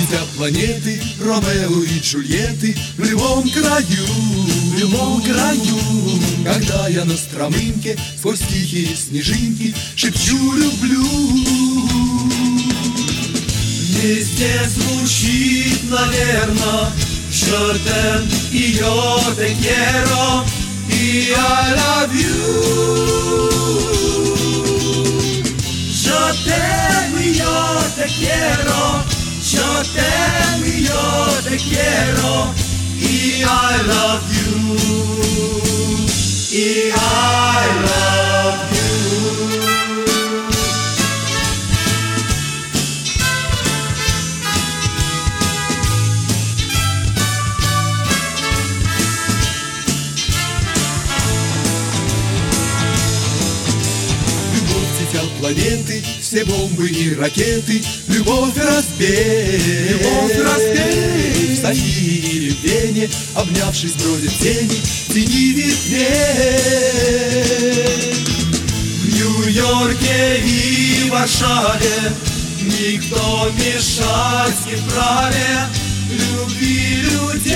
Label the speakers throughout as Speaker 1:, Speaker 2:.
Speaker 1: Дитя планеты, Ромео и Джульетты в любом краю, в любом краю. Когда я на стромынке сквозь тихие снежинки шепчу «люблю». Везде звучит, наверно, «Je t'aime» и «Yo te quiero» и «I love you». «Je t'aime» и «Yo te quiero», «Je t'aime» и «Yo te quiero» и «I love you», и «I love you». Планеты, все бомбы и ракеты, любовь разбей, любовь разбей. В Софии или в Вене, обнявшись, бродят тени, тени ветвей. В Нью-Йорке и Варшаве никто мешать не вправе любви людей.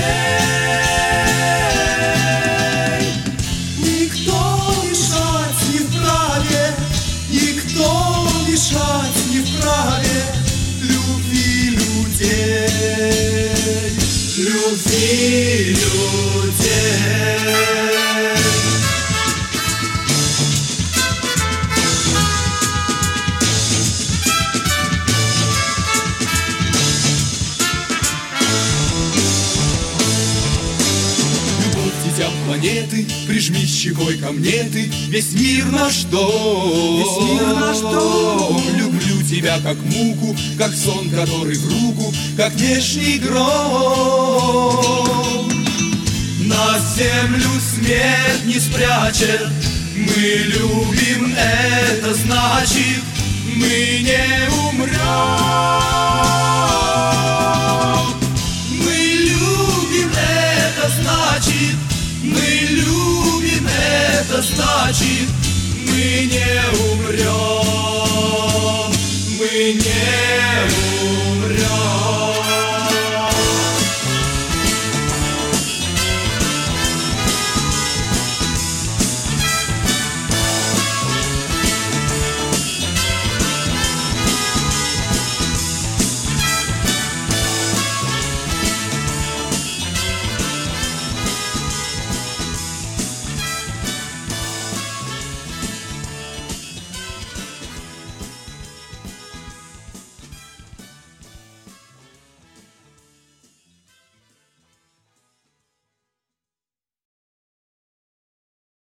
Speaker 1: Никто мешать не вправе. Никто мешать не вправе любви людей, любви людей. Дитя планеты, прижмись щекой ко мне ты, весь мир наш дом, весь мир наш дом. Люблю тебя как муку, как сон, который в руку, как внешний гром. На землю смерть не спрячет, мы любим, это значит, мы не умрем.